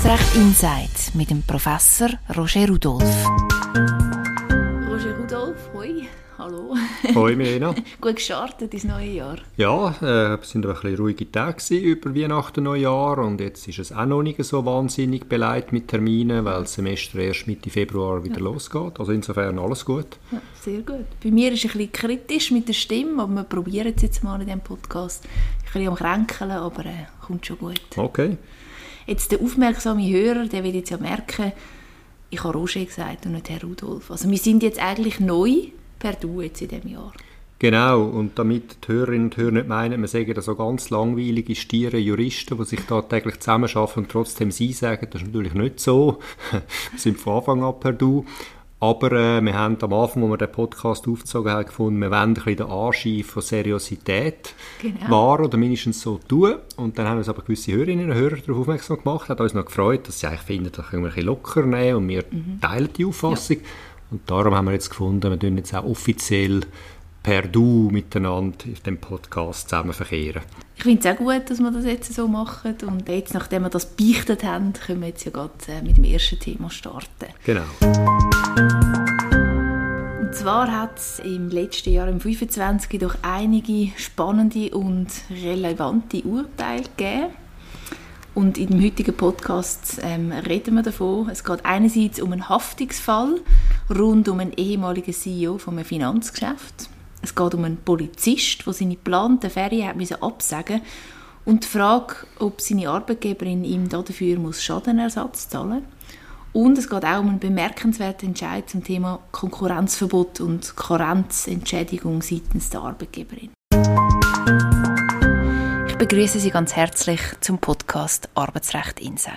Arbeitsrecht Insight mit dem Professor Roger Rudolph. Roger Rudolph, hoi, hallo. Hoi Milena. Gut gestartet ins neue Jahr. Ja, es sind ein bisschen ruhige Tage über Weihnachten und Neujahr und jetzt ist es auch noch nicht so wahnsinnig beleidigt mit Terminen, weil das Semester erst Mitte Februar wieder losgeht. Also insofern alles gut. Ja, sehr gut. Bei mir ist es ein bisschen kritisch mit der Stimme, aber wir probieren es jetzt mal in diesem Podcast. Ein bisschen am Kränkeln, aber kommt schon gut. Okay. Jetzt der aufmerksame Hörer, der wird jetzt ja merken, ich habe Roger gesagt und nicht Herr Rudolph. Also wir sind jetzt eigentlich neu per Du jetzt in diesem Jahr. Genau, und damit die Hörerinnen und Hörer nicht meinen, wir sagen da so ganz langweilige, stiere Juristen, die sich da täglich zusammenarbeiten und trotzdem Sie sagen, das ist natürlich nicht so. Wir sind von Anfang an per Du. Aber wir haben am Anfang, als wir den Podcast aufgezogen haben, gefunden, wir wollen ein bisschen den Anschein von Seriosität wahren oder mindestens so tun. Und dann haben uns aber gewisse Hörerinnen und Hörer darauf aufmerksam gemacht, hat uns noch gefreut, dass sie eigentlich finden, das können wir ein bisschen locker nehmen und wir teilen die Auffassung. Ja. Und darum haben wir jetzt gefunden, wir tun jetzt auch offiziell per Du miteinander auf dem Podcast zusammen verkehren. Ich finde es auch gut, dass wir das jetzt so machen. Und jetzt, nachdem wir das beichtet haben, können wir jetzt ja gerade mit dem ersten Thema starten. Genau. Und zwar hat es im letzten Jahr, im 25, doch einige spannende und relevante Urteile gegeben. Und in dem heutigen Podcast reden wir davon. Es geht einerseits um einen Haftungsfall rund um einen ehemaligen CEO von einem Finanzgeschäft. Es geht um einen Polizist, der seine geplanten Ferien absagen musste. Und die Frage, ob seine Arbeitgeberin ihm dafür Schadenersatz zahlen muss. Und es geht auch um einen bemerkenswerten Entscheid zum Thema Konkurrenzverbot und Karenzentschädigung seitens der Arbeitgeberin. Ich begrüße Sie ganz herzlich zum Podcast Arbeitsrecht Insight.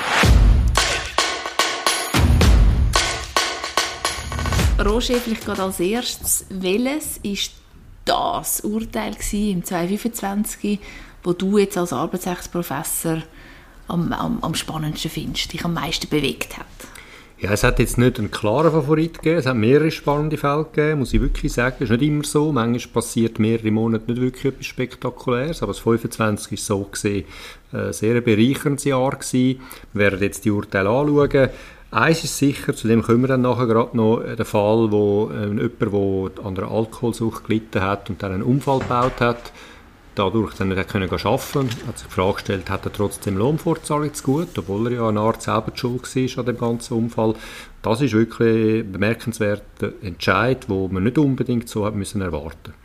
Roger, vielleicht gerade als erstes, welches ist das Urteil im 2025, wo du jetzt als Arbeitsrechtsprofessor am spannendsten findest, dich am meisten bewegt hat? Ja, es hat jetzt nicht einen klaren Favorit gegeben, es hat mehrere spannende Fälle gegeben, muss ich wirklich sagen. Es ist nicht immer so, manchmal passiert mehrere Monate nicht wirklich etwas Spektakuläres, aber das 25 war so gesehen ein sehr bereicherndes Jahr gewesen. Wir werden jetzt die Urteile anschauen. Eins ist sicher, zu dem kommen wir dann nachher gerade noch, der Fall, wo jemand, der an einer Alkoholsucht gelitten hat und dann einen Unfall gebaut hat, dadurch dann nicht arbeiten konnte, hat sich die Frage gestellt, hat er trotzdem Lohnfortzahlung zu gut, obwohl er ja eine Art selber die Schuld war an dem ganzen Unfall. Das ist wirklich ein bemerkenswerter Entscheid, den man nicht unbedingt so hat müssen erwarten.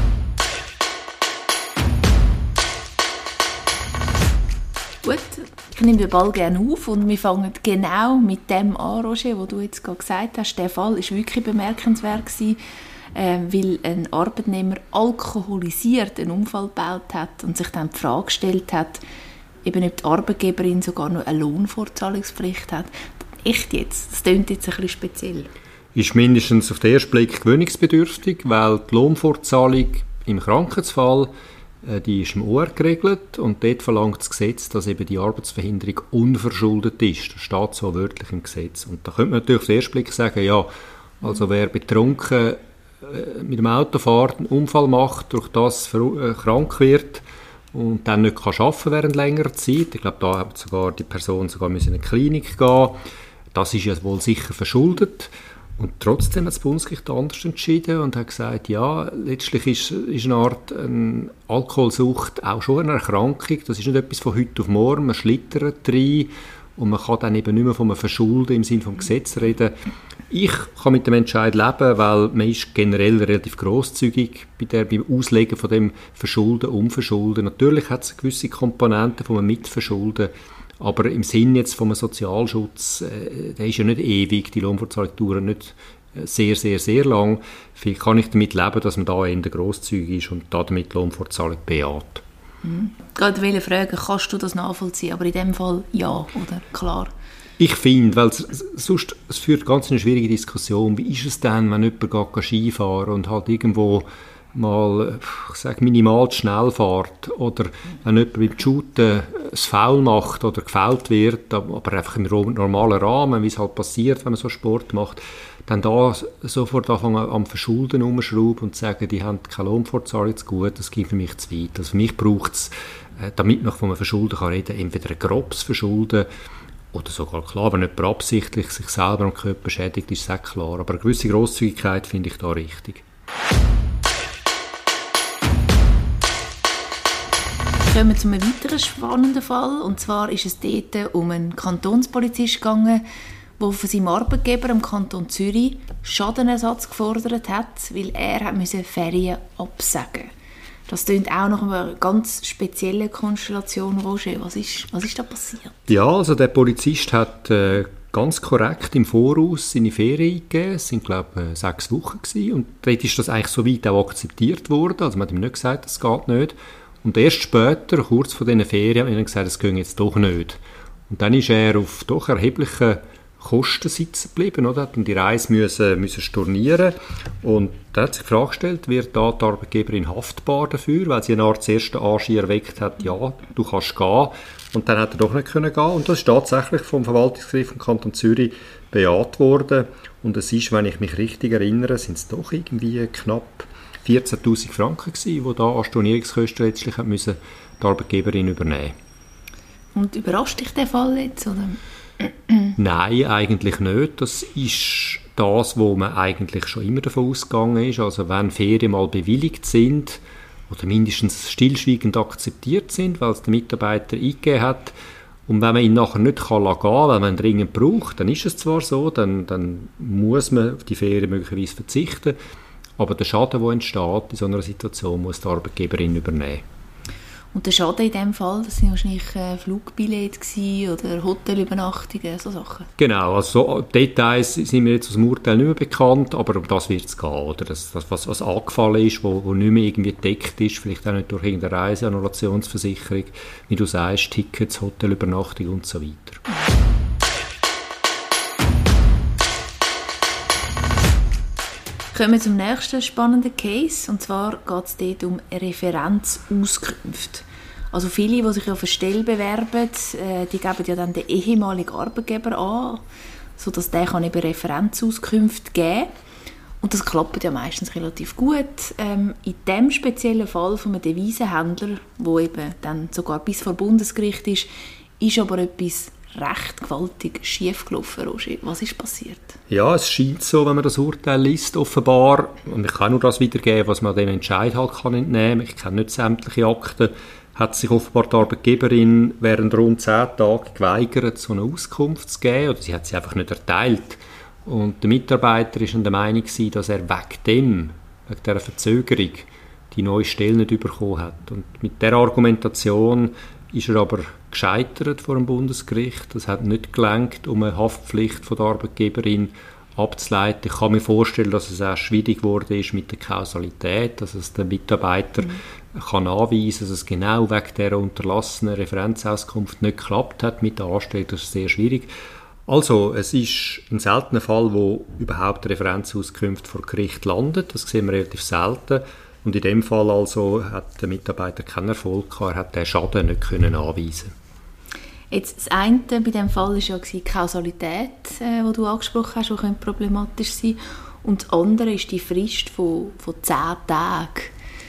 Gut, ich nehme den Ball gerne auf und wir fangen genau mit dem an, Roger, was du jetzt gerade gesagt hast. Der Fall war wirklich bemerkenswert gewesen, weil ein Arbeitnehmer alkoholisiert einen Unfall gebaut hat und sich dann die Frage gestellt hat, eben ob die Arbeitgeberin sogar noch eine Lohnfortzahlungspflicht hat. Echt jetzt? Das klingt jetzt ein bisschen speziell. Ist mindestens auf den ersten Blick gewöhnungsbedürftig, weil die Lohnfortzahlung im Krankheitsfall die ist im OR geregelt und dort verlangt das Gesetz, dass eben die Arbeitsverhinderung unverschuldet ist. Das steht so wörtlich im Gesetz. Und da könnte man natürlich auf den ersten Blick sagen, ja, also wer betrunken mit dem Auto fährt, einen Unfall macht, durch das krank wird und dann nicht arbeiten kann während längerer Zeit. Ich glaube, da hat sogar die Person sogar in eine Klinik gehen. Das ist ja wohl sicher verschuldet. Und trotzdem hat das Bundesgericht anders entschieden und hat gesagt, ja, letztlich ist eine Art Alkoholsucht auch schon eine Erkrankung. Das ist nicht etwas von heute auf morgen, man schlittert rein und man kann dann eben nicht mehr von einem Verschulden im Sinne des Gesetzes reden. Ich kann mit dem Entscheid leben, weil man ist generell relativ grosszügig beim Auslegen von dem Verschulden, Unverschulden. Natürlich hat es gewisse Komponenten von einem Mitverschulden, aber im Sinn jetzt vom Sozialschutz, der ist ja nicht ewig, die Lohnfortzahlung dauert nicht sehr, sehr, sehr lang. Vielleicht kann ich damit leben, dass man da eher grosszügig ist und damit die Lohnfortzahlung bejaht. Gerade welche Frage, kannst du das nachvollziehen? Aber in dem Fall ja, oder? Klar. Ich finde, weil sonst es führt ganz eine schwierige Diskussion. Wie ist es denn, wenn jemand geht Skifahren und halt irgendwo mal, ich sage, minimal schnell fährt oder wenn jemand beim Shooten ein Foul macht oder gefällt wird, aber einfach im normalen Rahmen, wie es halt passiert, wenn man so Sport macht, dann da sofort anfangen am Verschulden rumschrauben und sagen, die haben keine Lohnfortzahlung zu gut, das geht für mich zu weit. Also für mich braucht es, damit man von einem Verschulden reden kann, entweder ein grobes Verschulden Oder sogar klar, wenn jemand absichtlich sich selber am Körper schädigt, ist es auch klar. Aber eine gewisse Grosszügigkeit finde ich da richtig. Kommen wir zu einem weiteren spannenden Fall. Und zwar ist es dort um einen Kantonspolizist gegangen, der von seinem Arbeitgeber im Kanton Zürich Schadenersatz gefordert hat, weil er Ferien absagen musste. Das klingt auch nach einer ganz speziellen Konstellation, Roger. Was ist da passiert? Ja, also der Polizist hat ganz korrekt im Voraus seine Ferien eingegeben. Es waren, glaube ich, 6 Wochen gewesen. Und dort ist das eigentlich so weit auch akzeptiert worden. Also man hat ihm nicht gesagt, das geht nicht. Und erst später, kurz vor diesen Ferien, hat man gesagt, das geht jetzt doch nicht. Und dann ist er auf doch erhebliche Kosten sitzen geblieben, oder? Hat dann die Reise müssen stornieren. Und da hat sich die Frage gestellt, wird da die Arbeitgeberin haftbar dafür, weil sie eine Art ersten Anschein erweckt hat, ja, du kannst gehen. Und dann hat er doch nicht können gehen. Und das ist tatsächlich vom Verwaltungsgericht vom Kanton Zürich bejaht worden. Und es ist, wenn ich mich richtig erinnere, sind es doch irgendwie knapp 14'000 Franken gewesen, die da an Stornierungskosten letztlich müssen die Arbeitgeberin übernehmen. Und überrascht dich der Fall jetzt, oder? Nein, eigentlich nicht. Das ist das, wo man eigentlich schon immer davon ausgegangen ist. Also wenn Ferien mal bewilligt sind oder mindestens stillschweigend akzeptiert sind, weil es der Mitarbeiter eingegeben hat, und wenn man ihn nachher nicht gehen kann, weil man ihn dringend braucht, dann ist es zwar so, dann muss man auf die Ferien möglicherweise verzichten, aber der Schaden, der entsteht in so einer Situation, muss die Arbeitgeberin übernehmen. Und der Schaden in diesem Fall, das waren wahrscheinlich Flugbillette oder Hotelübernachtungen, so Sachen? Genau, also Details sind mir jetzt aus dem Urteil nicht mehr bekannt, aber um das wird es gehen. Oder das, was angefallen ist, wo nicht mehr irgendwie gedeckt ist, vielleicht auch nicht durch irgendeine Reiseannulationsversicherung, wie du sagst, Tickets, Hotelübernachtung und so weiter. Kommen wir zum nächsten spannenden Case, und zwar geht es dort um Referenzauskünfte. Also viele, die sich auf eine Stelle bewerben, die geben ja dann den ehemaligen Arbeitgeber an, sodass der kann eben Referenzauskünfte geben kann. Und das klappt ja meistens relativ gut. In diesem speziellen Fall von einem Devisenhändler, der eben dann sogar bis vor Bundesgericht ist aber etwas recht gewaltig schief gelaufen, Roger. Was ist passiert? Ja, es scheint so, wenn man das Urteil liest, offenbar, und ich kann nur das wiedergeben, was man dem Entscheid halt kann entnehmen. Ich kenne nicht sämtliche Akten, hat sich offenbar die Arbeitgeberin während rund 10 Tagen geweigert, so eine Auskunft zu geben, oder sie hat sie einfach nicht erteilt. Und der Mitarbeiter war der Meinung, dass er wegen dieser Verzögerung, die neue Stelle nicht bekommen hat. Und mit dieser Argumentation ist er aber gescheitert vor dem Bundesgericht. Das hat nicht gelangt, um eine Haftpflicht von der Arbeitgeberin abzuleiten. Ich kann mir vorstellen, dass es auch schwierig geworden ist mit der Kausalität, dass es der Mitarbeiter kann anweisen, dass es genau wegen dieser unterlassenen Referenzauskunft nicht geklappt hat mit der Anstellung. Das ist sehr schwierig. Also, es ist ein seltener Fall, wo überhaupt eine Referenzauskunft vor Gericht landet. Das sehen wir relativ selten. Und in dem Fall also hat der Mitarbeiter keinen Erfolg gehabt, er hat den Schaden nicht können anweisen. Jetzt das eine bei diesem Fall war ja die Kausalität, die du angesprochen hast, die problematisch sein könnte. Und das andere ist die Frist von 10 Tagen.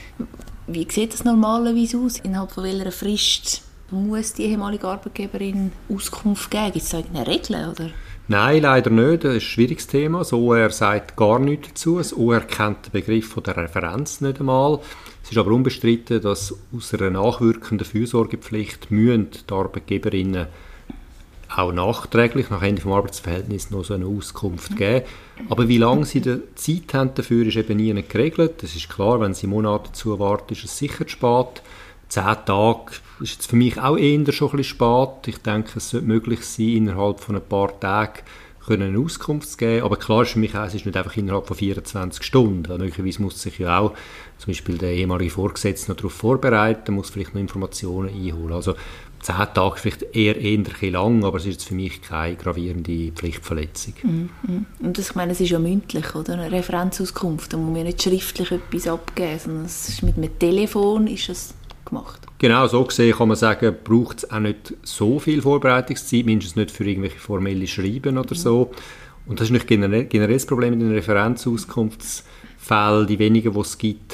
Wie sieht das normalerweise aus? Innerhalb von welcher Frist muss die ehemalige Arbeitgeberin Auskunft geben? Gibt es da irgendeine Regel, oder? Nein, leider nicht. Das ist ein schwieriges Thema. Das OR sagt gar nichts dazu. Das OR kennt den Begriff von der Referenz nicht einmal. Es ist aber unbestritten, dass aus einer nachwirkenden Fürsorgepflicht müssen die Arbeitgeberinnen auch nachträglich, nach Ende des Arbeitsverhältnisses, noch so eine Auskunft geben. Aber wie lange sie Zeit haben dafür, ist eben nie geregelt. Das ist klar, wenn sie Monate dazu warten, ist es sicher zu spät. 10 Tage ist jetzt für mich auch eher schon ein bisschen spät. Ich denke, es sollte möglich sein, innerhalb von ein paar Tagen eine Auskunft zu geben. Aber klar ist für mich auch, es ist nicht einfach innerhalb von 24 Stunden. Möglicherweise muss sich ja auch zum Beispiel der ehemalige Vorgesetzte noch darauf vorbereiten, muss vielleicht noch Informationen einholen. Also 10 Tage vielleicht eher ein bisschen lang, aber es ist jetzt für mich keine gravierende Pflichtverletzung. Und das, ich meine, es ist ja mündlich, oder? Eine Referenzauskunft. Da muss man nicht schriftlich etwas abgeben, sondern es ist mit einem Telefon ist es gemacht. Genau, so gesehen kann man sagen, braucht es auch nicht so viel Vorbereitungszeit, mindestens nicht für irgendwelche formelle Schreiben oder so. Und das ist nicht generell das Problem in den Referenzauskunftsfällen, die wenigen, die es gibt,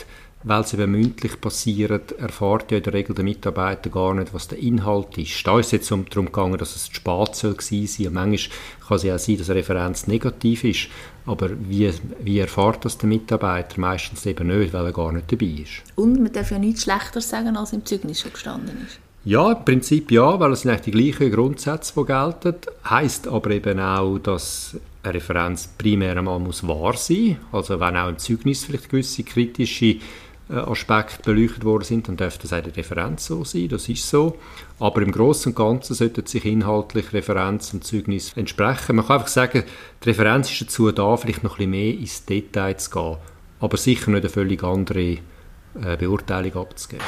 weil es eben mündlich passiert, erfährt ja in der Regel der Mitarbeiter gar nicht, was der Inhalt ist. Da ist es jetzt darum gegangen, dass es zu spät gewesen sein. Und manchmal kann es ja auch sein, dass eine Referenz negativ ist. Aber wie erfährt das der Mitarbeiter? Meistens eben nicht, weil er gar nicht dabei ist. Und man darf ja nichts Schlechteres sagen, als im Zeugnis schon gestanden ist. Ja, im Prinzip ja, weil es sind eigentlich die gleichen Grundsätze, die gelten. Heisst aber eben auch, dass eine Referenz primär einmal muss wahr sein. Also wenn auch im Zeugnis vielleicht gewisse kritische Aspekte beleuchtet worden sind, dann dürfte das auch die Referenz so sein, das ist so. Aber im Großen und Ganzen sollten sich inhaltlich Referenz und Zeugnis entsprechen. Man kann einfach sagen, die Referenz ist dazu da, vielleicht noch ein bisschen mehr ins Detail zu gehen, aber sicher nicht eine völlig andere Beurteilung abzugeben.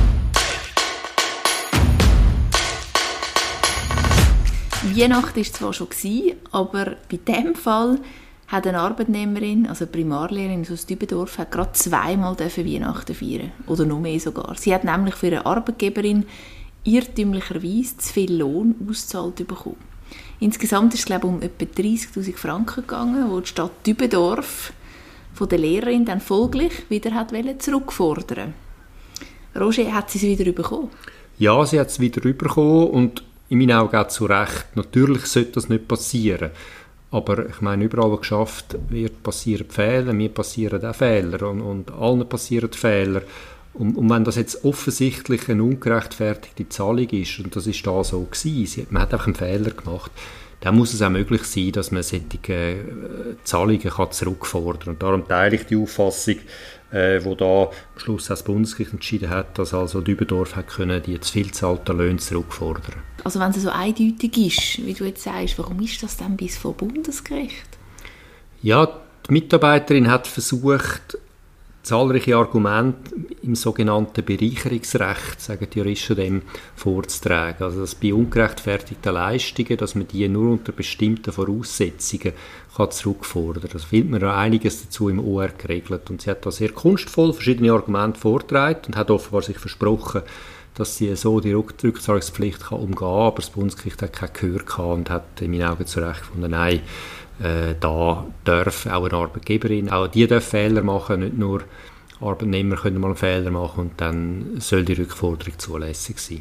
Weihnachten war es zwar schon, aber bei diesem Fall hat eine Arbeitnehmerin, also eine Primarlehrerin aus Dübendorf, hat gerade zweimal Weihnachten feiern. Oder noch mehr sogar. Sie hat nämlich für eine Arbeitgeberin irrtümlicherweise zu viel Lohn ausgezahlt bekommen. Insgesamt ist es, glaube ich, um etwa 30'000 Franken gegangen, die die Stadt Dübendorf von der Lehrerin dann folglich wieder zurückfordern wollte. Roger, hat sie es wieder bekommen? Ja, sie hat es wieder bekommen und in meinen Augen auch zu Recht. Natürlich sollte das nicht passieren. Aber ich meine, überall, wo geschafft wird, passieren Fehler, mir passieren auch Fehler und allen passieren Fehler. Und wenn das jetzt offensichtlich eine ungerechtfertigte Zahlung ist, und das ist da so gewesen, man hat einfach einen Fehler gemacht, dann muss es auch möglich sein, dass man solche Zahlungen zurückfordern kann. Und darum teile ich die Auffassung, wo da am Schluss auch das Bundesgericht entschieden hat, dass also Dübendorf hat können die zu viel zahlten Löhne zurückfordern. Also wenn es so eindeutig ist, wie du jetzt sagst, warum ist das dann bis vor Bundesgericht? Ja, die Mitarbeiterin hat versucht, zahlreiche Argumente im sogenannten Bereicherungsrecht, sagen die Juristen dem, vorzutragen. Also dass bei ungerechtfertigten Leistungen, dass man die nur unter bestimmten Voraussetzungen zurückfordern kann. Das findet man ja einiges dazu im OR geregelt. Und sie hat da sehr kunstvoll verschiedene Argumente vorgetragen und hat offenbar sich versprochen, dass sie so die Rückzahlungspflicht umgehen kann. Aber das Bundesgericht hat kein Gehör gehabt und hat in meinen Augen zu Recht gefunden, nein, da darf auch eine Arbeitgeberin, auch die darf Fehler machen, nicht nur Arbeitnehmer können mal einen Fehler machen und dann soll die Rückforderung zulässig sein.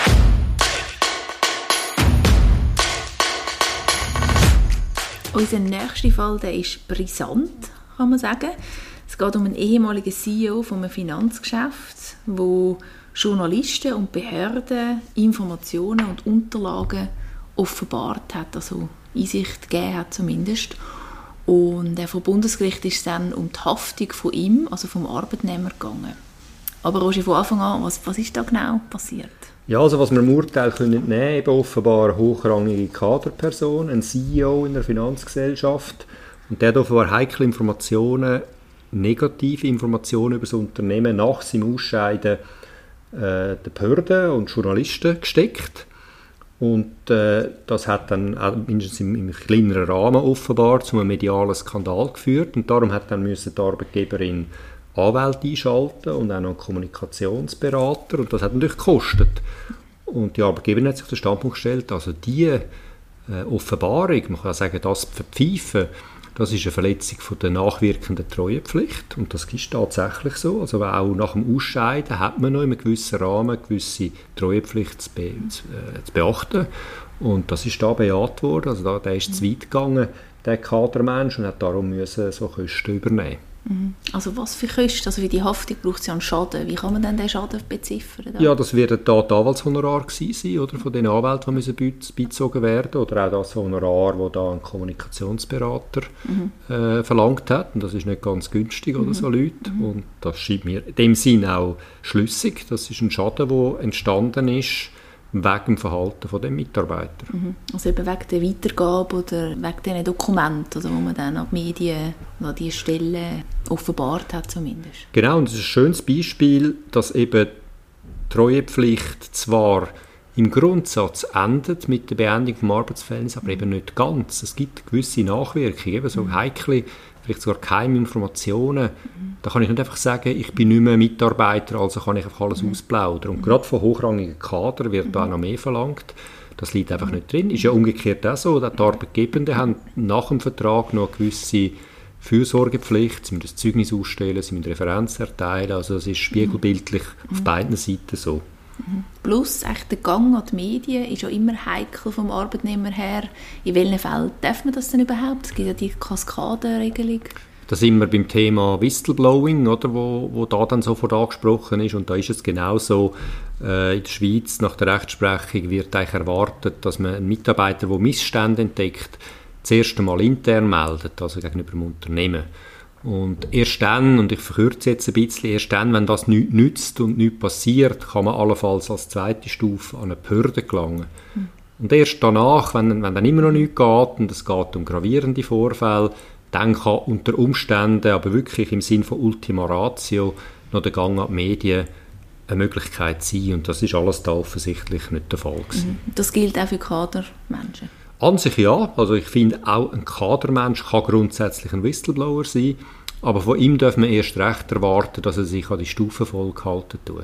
Unser nächster Fall, der ist brisant, kann man sagen. Es geht um einen ehemaligen CEO von einem Finanzgeschäft, wo Journalisten und Behörden Informationen und Unterlagen offenbart hat, also Einsicht gegeben hat zumindest. Und vom Bundesgericht ist es dann um die Haftung von ihm, also vom Arbeitnehmer, gegangen. Aber Roger, von Anfang an, was ist da genau passiert? Ja, also was wir im Urteil können nehmen, eben offenbar hochrangige Kaderperson, ein CEO in der Finanzgesellschaft, und der hat offenbar heikle Informationen, negative Informationen über das Unternehmen nach seinem Ausscheiden der Behörden und Journalisten gesteckt. Und das hat dann auch mindestens im kleineren Rahmen offenbar zu einem medialen Skandal geführt. Und darum hat dann die Arbeitgeberin Anwälte einschalten und auch noch einen Kommunikationsberater. Und das hat natürlich gekostet. Und die Arbeitgeberin hat sich auf den Standpunkt gestellt, also diese Offenbarung, man kann sagen, das Verpfeifen, das ist eine Verletzung von der nachwirkenden Treuepflicht. Und das ist tatsächlich so. Also auch nach dem Ausscheiden hat man noch in einem gewissen Rahmen eine gewisse Treuepflicht zu beachten. Und das ist da bejaht worden. Also der ist zu weit gegangen, der Kadermensch, und hat darum müssen so Kosten übernehmen. Also was für Kosten? Also für die Haftung braucht es ja einen Schaden. Wie kann man denn den Schaden beziffern? Ja, das wird da die Anwaltshonorar gewesen sein, oder? Von den Anwälten, die beizogen werden, oder auch das Honorar, das da ein Kommunikationsberater verlangt hat. Und das ist nicht ganz günstig, oder so Leute. Und das scheint mir in dem Sinn auch schlüssig. Das ist ein Schaden, der entstanden ist wegen dem Verhalten von dem Mitarbeiter. Also eben wegen der Weitergabe oder wegen diesen Dokumenten, also wo man dann an die Medien, an diese Stellen offenbart hat zumindest. Genau, und das ist ein schönes Beispiel, dass eben die Treuepflicht zwar im Grundsatz endet mit der Beendigung des Arbeitsverhältnisses, aber eben nicht ganz. Es gibt gewisse Nachwirkungen, eben so heikle, vielleicht sogar Geheiminformationen. Da kann ich nicht einfach sagen, ich bin nicht mehr Mitarbeiter, also kann ich einfach alles ausplaudern. Und gerade von hochrangigen Kadern wird da auch noch mehr verlangt. Das liegt einfach nicht drin. Ist ja umgekehrt auch so, dass die Arbeitgebenden haben nach dem Vertrag noch eine gewisse Fürsorgepflicht, sie müssen das Zeugnis ausstellen, sie müssen Referenz erteilen, also es ist spiegelbildlich auf beiden Seiten so. Plus, echt der Gang an die Medien ist ja immer heikel vom Arbeitnehmer her. In welchen Fällen darf man das denn überhaupt? Es gibt ja die Kaskadenregelung. Da sind wir beim Thema Whistleblowing, oder, wo da dann sofort angesprochen ist. Und da ist es genauso. In der Schweiz, nach der Rechtsprechung, wird eigentlich erwartet, dass man einen Mitarbeiter, der Missstände entdeckt, zuerst einmal intern meldet, also gegenüber dem Unternehmen. Und erst dann, und ich verkürze jetzt ein bisschen, erst dann, wenn das nichts nützt und nichts passiert, kann man allenfalls als zweite Stufe an eine Behörde gelangen. Und erst danach, wenn dann immer noch nichts geht und es geht um gravierende Vorfälle, dann kann unter Umständen, aber wirklich im Sinn von Ultima Ratio, noch der Gang an die Medien eine Möglichkeit sein. Und das ist alles da offensichtlich nicht der Fall gewesen. Das gilt auch für Kadermenschen? An sich ja. Also ich finde, auch ein Kadermensch kann grundsätzlich ein Whistleblower sein, aber von ihm darf man erst recht erwarten, dass er sich an die Stufenfolge halten tut.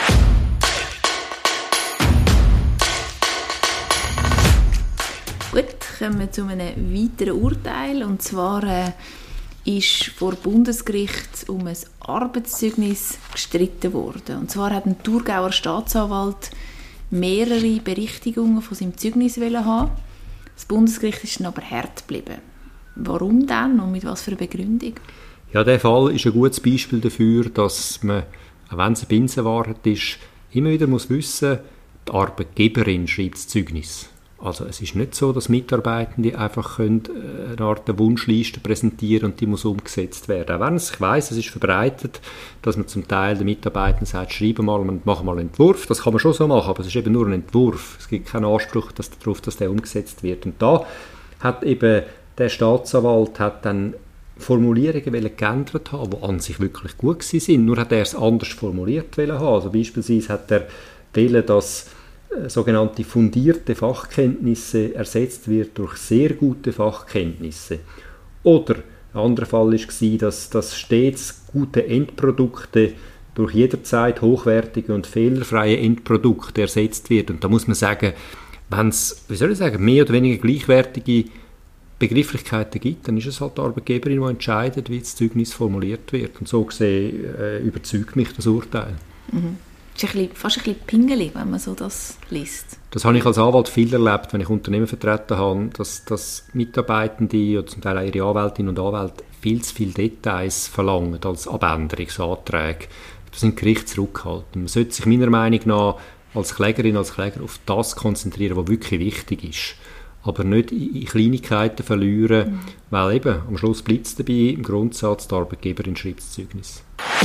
Gut, kommen wir zu einem weiteren Urteil. Und zwar ist vor Bundesgericht um ein Arbeitszeugnis gestritten worden. Und zwar hat ein Thurgauer Staatsanwalt mehrere Berichtigungen von seinem Zeugnis haben. Das Bundesgericht ist dann aber hart geblieben. Warum denn und mit was für einer Begründung? Ja, der Fall ist ein gutes Beispiel dafür, dass man, auch wenn es eine Binsenwahrheit ist, immer wieder muss wissen, die Arbeitgeberin schreibt das Zeugnis. Also es ist nicht so, dass Mitarbeitende einfach eine Art Wunschliste präsentieren und die muss umgesetzt werden. Auch wenn ich weiss, es ist verbreitet, dass man zum Teil den Mitarbeitern sagt, schreibe mal und mach mal einen Entwurf. Das kann man schon so machen, aber es ist eben nur ein Entwurf. Es gibt keinen Anspruch darauf, dass der umgesetzt wird. Und da hat eben der Staatsanwalt dann Formulierungen geändert haben, die an sich wirklich gut sind. Nur hat er es anders formuliert haben. Also beispielsweise hat er wollen, dass sogenannte fundierte Fachkenntnisse ersetzt wird durch sehr gute Fachkenntnisse. Oder ein anderer Fall war, dass stets gute Endprodukte durch jederzeit hochwertige und fehlerfreie Endprodukte ersetzt wird. Und da muss man sagen, wenn es, mehr oder weniger gleichwertige Begrifflichkeiten gibt, dann ist es halt die Arbeitgeberin, die entscheidet, wie das Zeugnis formuliert wird. Und so gesehen überzeugt mich das Urteil. Das ist fast ein bisschen pingelig, wenn man so das liest. Das habe ich als Anwalt viel erlebt, wenn ich Unternehmen vertreten habe, dass Mitarbeitende oder zum Teil auch ihre Anwältinnen und Anwälte viel zu viele Details verlangen als Abänderungsanträge. Das sind Gerichte zurückhalten. Man sollte sich meiner Meinung nach als Klägerin, als Kläger auf das konzentrieren, was wirklich wichtig ist. Aber nicht in Kleinigkeiten verlieren, weil eben am Schluss bleibt es dabei, im Grundsatz, die Arbeitgeberin schreibt das Zeugnis.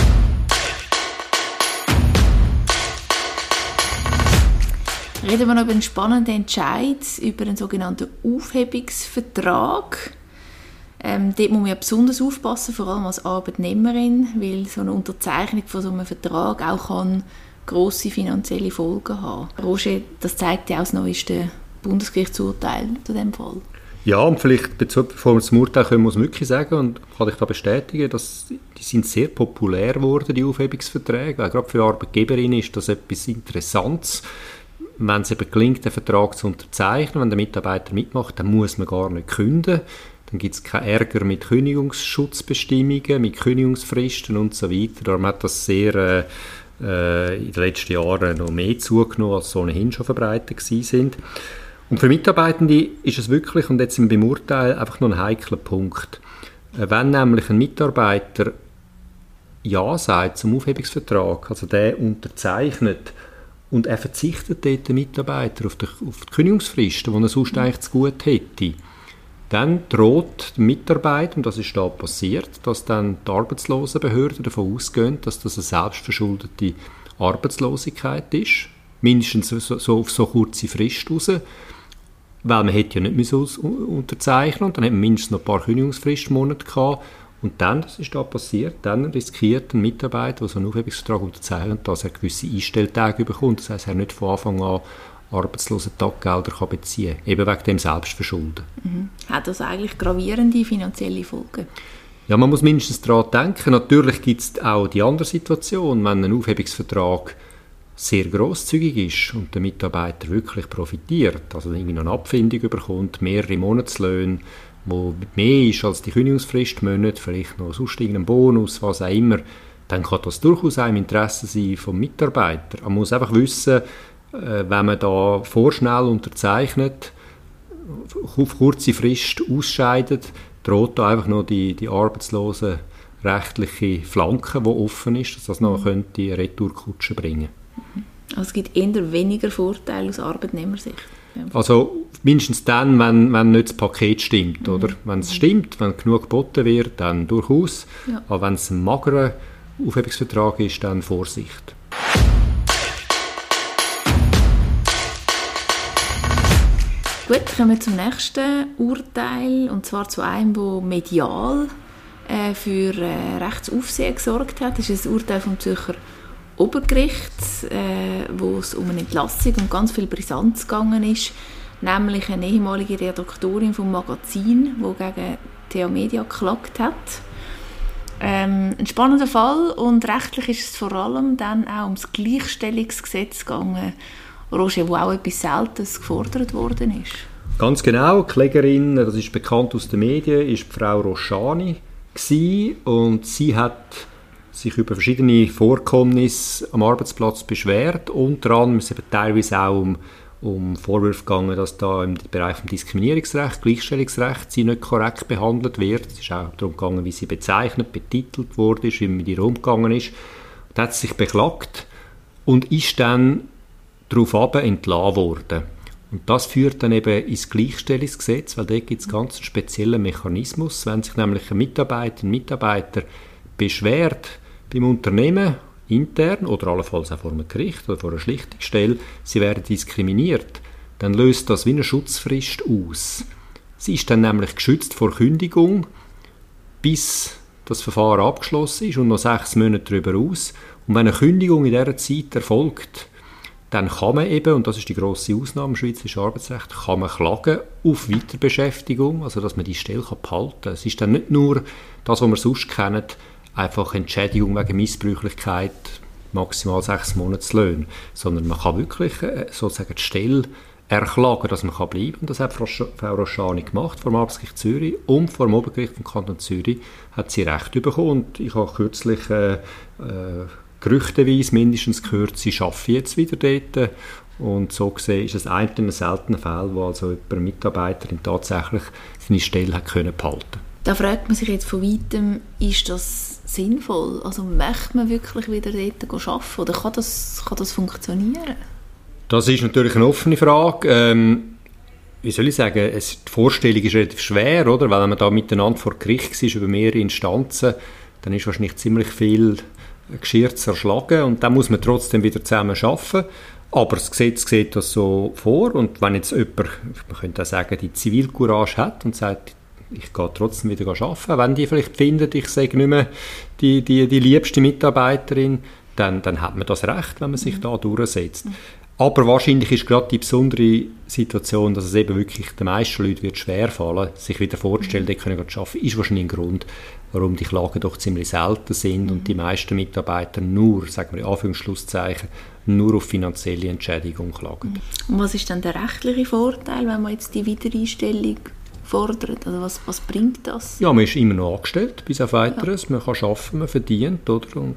Reden wir noch über einen spannenden Entscheid, über einen sogenannten Aufhebungsvertrag. Dort muss man ja besonders aufpassen, vor allem als Arbeitnehmerin, weil so eine Unterzeichnung von so einem Vertrag auch kann grosse finanzielle Folgen haben. Roger, das zeigt ja auch das neueste Bundesgerichtsurteil zu diesem Fall. Ja, und vielleicht, bevor wir zum Urteil kommen, muss man wirklich sagen, und kann ich da bestätigen, dass die sind sehr populär geworden, die Aufhebungsverträge. Weil gerade für Arbeitgeberinnen ist das etwas Interessantes. Wenn es eben gelingt, den Vertrag zu unterzeichnen, wenn der Mitarbeiter mitmacht, dann muss man gar nicht kündigen. Dann gibt es keinen Ärger mit Kündigungsschutzbestimmungen, mit Kündigungsfristen und so weiter. Darum hat das sehr in den letzten Jahren noch mehr zugenommen, als so ohnehin schon verbreitet gewesen sind. Und für Mitarbeitende ist es wirklich, und jetzt sind wir beim Urteil, einfach noch ein heikler Punkt. Wenn nämlich ein Mitarbeiter Ja sagt zum Aufhebungsvertrag, also der unterzeichnet, und er verzichtet dort, der Mitarbeiter, auf die Kündigungsfristen, die er sonst eigentlich zu gut hätte, dann droht der Mitarbeiter, und das ist da passiert, dass dann die Arbeitslosenbehörden davon ausgehen, dass das eine selbstverschuldete Arbeitslosigkeit ist, mindestens so auf so kurze Frist raus, weil man hätte ja nicht unterzeichnen und dann hat man mindestens noch ein paar Kündigungsfristmonate gehabt. Und dann, das ist da passiert, dann riskiert ein Mitarbeiter, der so einen Aufhebungsvertrag unterzeichnet, dass er gewisse Einstelltage bekommt. Das heisst, er nicht von Anfang an Arbeitslosentaggelder beziehen kann, eben wegen dem Selbstverschulden. Hat das eigentlich gravierende finanzielle Folgen? Ja, man muss mindestens daran denken. Natürlich gibt es auch die andere Situation, wenn ein Aufhebungsvertrag sehr grosszügig ist und der Mitarbeiter wirklich profitiert, also irgendwie noch eine Abfindung bekommt, mehrere Monatslöhne, wo mehr ist als die Kündigungsfrist, Monate, vielleicht noch sonst irgendein Bonus, was auch immer, dann kann das durchaus auch im Interesse sein vom Mitarbeiter. Man muss einfach wissen, wenn man da vorschnell unterzeichnet, auf kurze Frist ausscheidet, droht da einfach noch die arbeitslosen rechtliche Flanke, die offen ist, dass das noch könnte eine Retourkutsche bringen. Also es gibt eher weniger Vorteile aus Arbeitnehmersicht? Also mindestens dann, wenn nicht das Paket stimmt. Oder? Wenn es stimmt, wenn genug geboten wird, dann durchaus. Ja. Aber wenn es ein magerer Aufhebungsvertrag ist, dann Vorsicht. Gut, kommen wir zum nächsten Urteil, und zwar zu einem, das medial für Rechtsaufsehen gesorgt hat. Das ist ein Urteil vom Zürcher Obergericht, wo es um eine Entlassung und ganz viel Brisanz gegangen ist, nämlich eine ehemalige Redaktorin vom Magazin, die gegen TA Media geklagt hat. Ein spannender Fall, und rechtlich ist es vor allem dann auch ums Gleichstellungsgesetz gegangen, Roger, wo auch etwas Seltenes gefordert worden ist. Ganz genau, die Klägerin, das ist bekannt aus den Medien, ist die Frau Roschani gewesen, und sie hat sich über verschiedene Vorkommnisse am Arbeitsplatz beschwert. Unter anderem ist es eben teilweise auch um Vorwürfe gegangen, dass da im Bereich des Diskriminierungsrechts, Gleichstellungsrecht sie nicht korrekt behandelt wird. Es ist auch darum gegangen, wie sie bezeichnet, betitelt wurde, wie mit ihr umgegangen ist. Da hat sie sich beklagt und ist dann darauf entlassen worden. Und das führt dann eben ins Gleichstellungsgesetz, weil dort gibt es ganz einen speziellen Mechanismus. Wenn sich nämlich ein Mitarbeiter beschwert beim Unternehmen, intern oder allenfalls auch vor einem Gericht oder vor einer Schlichtungsstelle, sie werden diskriminiert, dann löst das wie eine Schutzfrist aus. Sie ist dann nämlich geschützt vor Kündigung, bis das Verfahren abgeschlossen ist, und noch 6 Monate darüber aus. Und wenn eine Kündigung in dieser Zeit erfolgt, dann kann man eben, und das ist die grosse Ausnahme im schweizerischen Arbeitsrecht, kann man klagen auf Weiterbeschäftigung, also dass man die Stelle behalten kann. Es ist dann nicht nur das, was wir sonst kennen, einfach Entschädigung wegen Missbräuchlichkeit, maximal 6 Monatslöhne, sondern man kann wirklich sozusagen die Stelle erklagen, dass man bleiben kann. Und das hat Frau Roschani gemacht, vor dem Arbeitsgericht Zürich und vor dem Obergericht vom Kanton Zürich hat sie Recht bekommen. Und ich habe kürzlich gerüchteweise mindestens gehört, sie arbeiten jetzt wieder dort. Und so gesehen ist es ein seltener Fall, wo also eine Mitarbeiterin tatsächlich seine Stelle hat behalten können. Da fragt man sich jetzt von weitem, ist das sinnvoll? Also möchte man wirklich wieder dort arbeiten oder kann das funktionieren? Das ist natürlich eine offene Frage. Wie soll ich sagen, die Vorstellung ist relativ schwer, oder? Weil wenn man da miteinander vor Gericht ist über mehrere Instanzen, dann ist wahrscheinlich ziemlich viel Geschirr zerschlagen und dann muss man trotzdem wieder zusammen arbeiten. Aber das Gesetz sieht das so vor, und wenn jetzt jemand, man könnte auch sagen, die Zivilcourage hat und sagt, ich gehe trotzdem wieder arbeiten, wenn die vielleicht findet, ich sage nicht mehr die liebste Mitarbeiterin, dann hat man das Recht, wenn man sich da durchsetzt. Aber wahrscheinlich ist gerade die besondere Situation, dass es eben wirklich den meisten Leuten wird schwerfallen, sich wieder vorzustellen, dort können zu arbeiten, ist wahrscheinlich ein Grund, warum die Klagen doch ziemlich selten sind und die meisten Mitarbeiter nur, sagen wir in Anführungsschlusszeichen, nur auf finanzielle Entschädigung klagen. Und was ist dann der rechtliche Vorteil, wenn man jetzt die Wiedereinstellung fordert? Also was bringt das? Ja, man ist immer noch angestellt, bis auf Weiteres. Ja. Man kann arbeiten, man verdient, oder? Und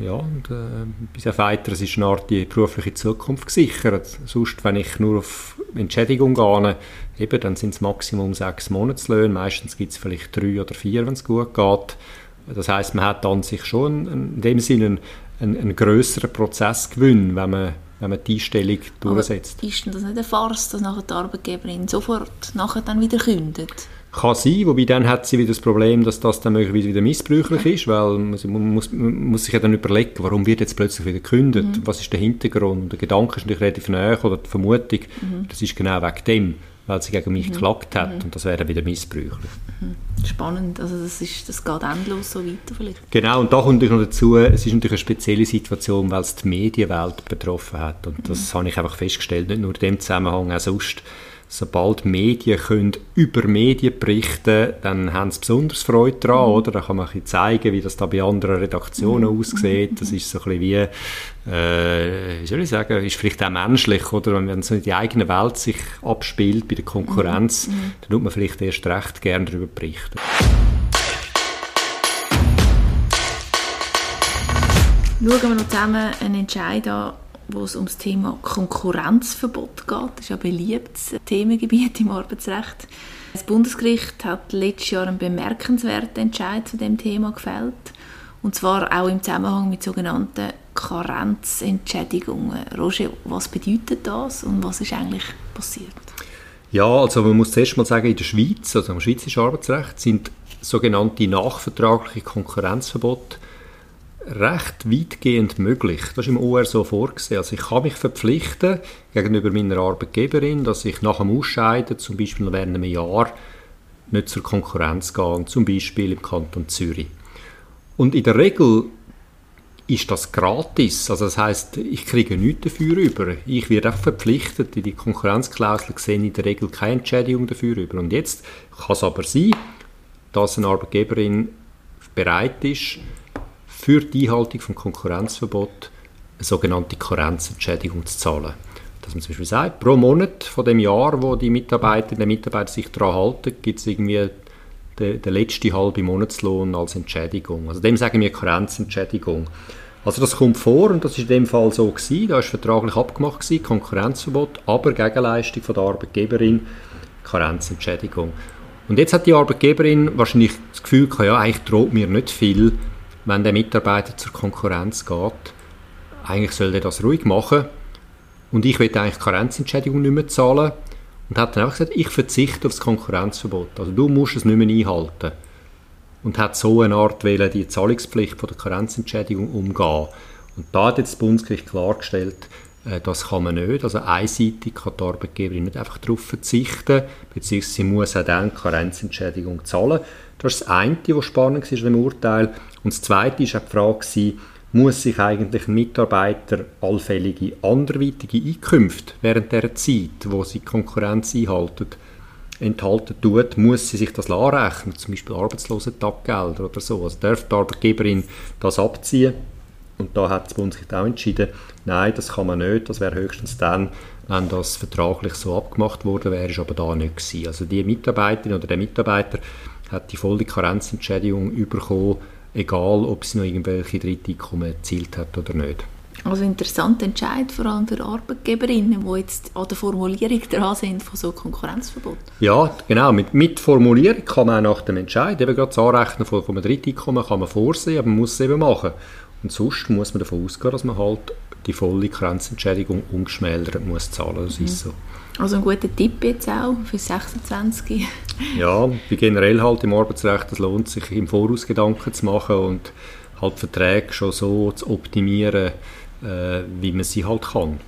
bis auf Weiteres ist eine Art die berufliche Zukunft gesichert. Sonst, wenn ich nur auf Entschädigung gehe, eben, dann sind es Maximum 6 Monatslöhne. Meistens gibt es vielleicht 3 oder 4, wenn es gut geht. Das heisst, man hat an sich schon in dem Sinne einen grösseren Prozessgewinn, wenn man die Einstellung durchsetzt. Aber ist denn das nicht eine Farce, dass nachher die Arbeitgeberin sofort nachher dann wieder kündigt? Kann sein, wobei dann hat sie wieder das Problem, dass das dann möglicherweise wieder missbräuchlich ist, weil man muss sich ja dann überlegen, warum wird jetzt plötzlich wieder gekündigt, was ist der Hintergrund. Der Gedanke ist natürlich relativ nahe, oder die Vermutung, das ist genau wegen dem, weil sie gegen mich geklagt hat, und das wäre dann wieder missbräuchlich. Spannend, also das geht endlos so weiter vielleicht. Genau, und da kommt natürlich noch dazu, es ist natürlich eine spezielle Situation, weil es die Medienwelt betroffen hat, und das habe ich einfach festgestellt, nicht nur in dem Zusammenhang, auch sonst, sobald Medien können über Medien berichten, dann haben sie besonders Freude daran, oder? Da kann man ein bisschen zeigen, wie das da bei anderen Redaktionen aussieht. Das ist so ein bisschen wie soll ich sagen, ist vielleicht auch menschlich, oder? Wenn so in die eigene Welt sich abspielt bei der Konkurrenz, dann tut man vielleicht erst recht gerne darüber berichten. Schauen wir noch zusammen einen Entscheid an, wo es um das Thema Konkurrenzverbot geht. Das ist ein beliebtes Themengebiet im Arbeitsrecht. Das Bundesgericht hat letztes Jahr einen bemerkenswerten Entscheid zu dem Thema gefällt. Und zwar auch im Zusammenhang mit sogenannten Karenzentschädigungen. Roger, was bedeutet das und was ist eigentlich passiert? Ja, also man muss zuerst mal sagen, in der Schweiz, also im schweizerischen Arbeitsrecht, sind sogenannte nachvertragliche Konkurrenzverbote recht weitgehend möglich. Das ist im OR so vorgesehen. Also ich kann mich verpflichten gegenüber meiner Arbeitgeberin, dass ich nach dem Ausscheiden, zum Beispiel während einem Jahr, nicht zur Konkurrenz gehe, zum Beispiel im Kanton Zürich. Und in der Regel ist das gratis. Also das heisst, ich kriege nichts dafür über. Ich werde auch verpflichtet, in die Konkurrenzklausel gesehen in der Regel keine Entschädigung dafür über. Und jetzt kann es aber sein, dass eine Arbeitgeberin bereit ist, für die Einhaltung des Konkurrenzverbots eine sogenannte Karenzentschädigung zu zahlen. Dass man zum Beispiel sagt, pro Monat von dem Jahr, wo die Mitarbeiterinnen und Mitarbeiter sich daran halten, gibt es irgendwie den letzten halben Monatslohn als Entschädigung. Also dem sagen wir Karenzentschädigung. Also das kommt vor und das war in dem Fall so gewesen. Da war vertraglich abgemacht gewesen, Konkurrenzverbot, aber Gegenleistung von der Arbeitgeberin, Karenzentschädigung. Und jetzt hat die Arbeitgeberin wahrscheinlich das Gefühl gehabt, ja, eigentlich droht mir nicht viel, wenn der Mitarbeiter zur Konkurrenz geht. Eigentlich soll er das ruhig machen und ich will eigentlich Karenzentschädigung nicht mehr zahlen. Und hat dann auch gesagt, ich verzichte auf das Konkurrenzverbot. Also du musst es nicht mehr einhalten. Und hat so eine Art wollen, die Zahlungspflicht von der Karenzentschädigung umgehen. Und da hat jetzt das Bundesgericht klargestellt, das kann man nicht. Also einseitig kann die Arbeitgeberin nicht einfach darauf verzichten, beziehungsweise sie muss auch dann Karenzentschädigung zahlen. Das ist das eine, was spannend war im Urteil. Und das zweite war auch die Frage, muss sich eigentlich ein Mitarbeiter allfällige anderweitige Einkünfte während der Zeit, wo sie die Konkurrenz enthalten tut, muss sie sich das anrechnen, zum Beispiel Arbeitslosentaggelder oder so. Also darf die Arbeitgeberin das abziehen? Und da hat das Bundesgericht auch entschieden, nein, das kann man nicht, das wäre höchstens dann, wenn das vertraglich so abgemacht worden wäre, ist aber da nicht gewesen. Also die Mitarbeiterin oder der Mitarbeiter hat die volle Karenzentschädigung bekommen, egal ob sie noch irgendwelche Dritteinkommen erzielt hat oder nicht. Also interessanter Entscheid, vor allem für Arbeitgeberinnen, die jetzt an der Formulierung dran sind von so Konkurrenzverbot. Ja, genau. Mit Formulierung kann man auch nach dem Entscheid, eben gerade das Anrechnen von einem Dritteinkommen kann man vorsehen, aber man muss es eben machen. Und sonst muss man davon ausgehen, dass man halt die volle Karenzentschädigung ungeschmälert muss zahlen. Das ist so. Also ein guter Tipp jetzt auch für 26. Ja, wie generell halt im Arbeitsrecht, es lohnt sich im Voraus Gedanken zu machen und halt Verträge schon so zu optimieren, wie man sie halt kann.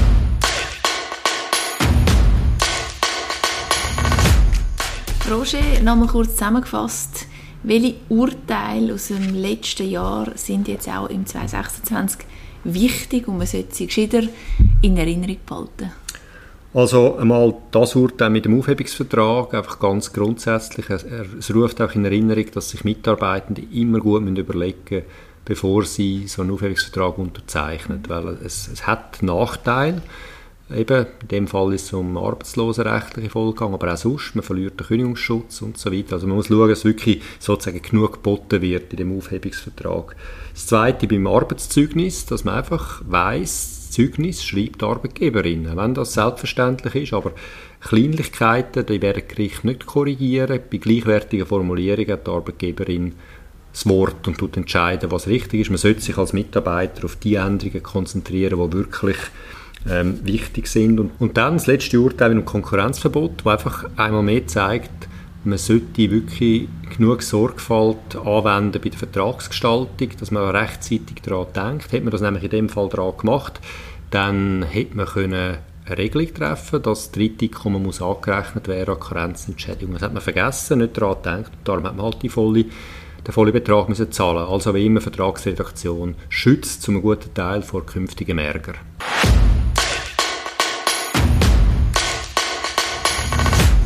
Roger, nochmal kurz zusammengefasst, welche Urteile aus dem letzten Jahr sind jetzt auch im 2026 wichtig und man sollte sie gescheiter in Erinnerung behalten? Also einmal das Urteil mit dem Aufhebungsvertrag, einfach ganz grundsätzlich. Es ruft auch in Erinnerung, dass sich Mitarbeitende immer gut überlegen müssen, bevor sie so einen Aufhebungsvertrag unterzeichnen. Weil es hat Nachteile. Eben, in dem Fall ist es um arbeitslosenrechtliche Folgen gegangen, aber auch sonst, man verliert den Kündigungsschutz und so weiter. Also man muss schauen, dass wirklich sozusagen genug geboten wird in dem Aufhebungsvertrag. Das Zweite beim Arbeitszeugnis, dass man einfach weiss, das Zeugnis schreibt die Arbeitgeberin, wenn das selbstverständlich ist, aber Kleinlichkeiten, die werden Gericht nicht korrigieren. Bei gleichwertigen Formulierungen hat die Arbeitgeberin das Wort und tut entscheiden, was richtig ist. Man sollte sich als Mitarbeiter auf die Änderungen konzentrieren, die wirklich wichtig sind. Und dann das letzte Urteil mit dem Konkurrenzverbot, das einfach einmal mehr zeigt, man sollte wirklich genug Sorgfalt anwenden bei der Vertragsgestaltung, dass man rechtzeitig daran denkt. Hätte man das nämlich in dem Fall daran gemacht, dann hätte man eine Regelung treffen, dass Dritteinkommen muss angerechnet werden an Karenzentschädigung. Das hat man vergessen, nicht daran gedacht. Darum hat man halt den vollen Betrag müssen zahlen. Also wie immer, Vertragsredaktion schützt zum guten Teil vor künftigem Ärger.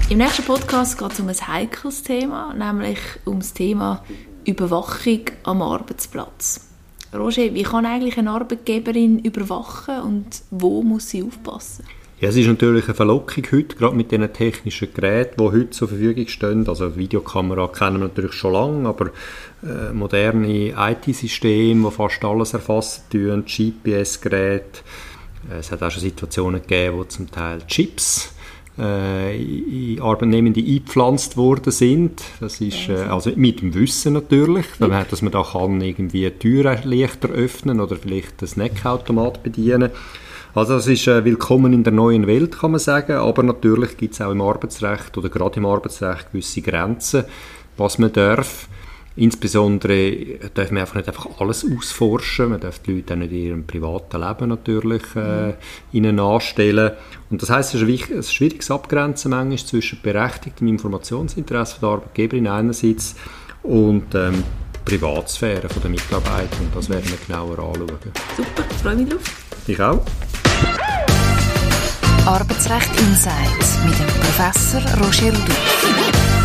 Im nächsten Podcast geht es um ein heikles Thema, nämlich um das Thema Überwachung am Arbeitsplatz. Roger, wie kann eigentlich eine Arbeitgeberin überwachen und wo muss sie aufpassen? Ja, es ist natürlich eine Verlockung heute, gerade mit den technischen Geräten, die heute zur Verfügung stehen. Also Videokamera kennen wir natürlich schon lange, aber moderne IT-Systeme, die fast alles erfassen tun, GPS-Geräte. Es hat auch schon Situationen gegeben, wo zum Teil Chips in Arbeitnehmende eingepflanzt worden sind. Das ist also mit dem Wissen natürlich, dass man da kann irgendwie Türen leichter öffnen oder vielleicht das Snackautomat bedienen. Also das ist willkommen in der neuen Welt, kann man sagen, aber natürlich gibt es auch im Arbeitsrecht oder gerade im Arbeitsrecht gewisse Grenzen, was man darf. Insbesondere darf man einfach nicht einfach alles ausforschen, man darf die Leute auch nicht in ihrem privaten Leben natürlich ihnen anstellen. Und das heisst, es ist ein schwieriges Abgrenzen manchmal zwischen berechtigtem Informationsinteresse der Arbeitgeberin einerseits und Privatsphäre der Mitarbeiter. Und das werden wir genauer anschauen. Super, freue mich drauf. Ich auch. Arbeitsrecht Insights mit dem Professor Roger Rudolph.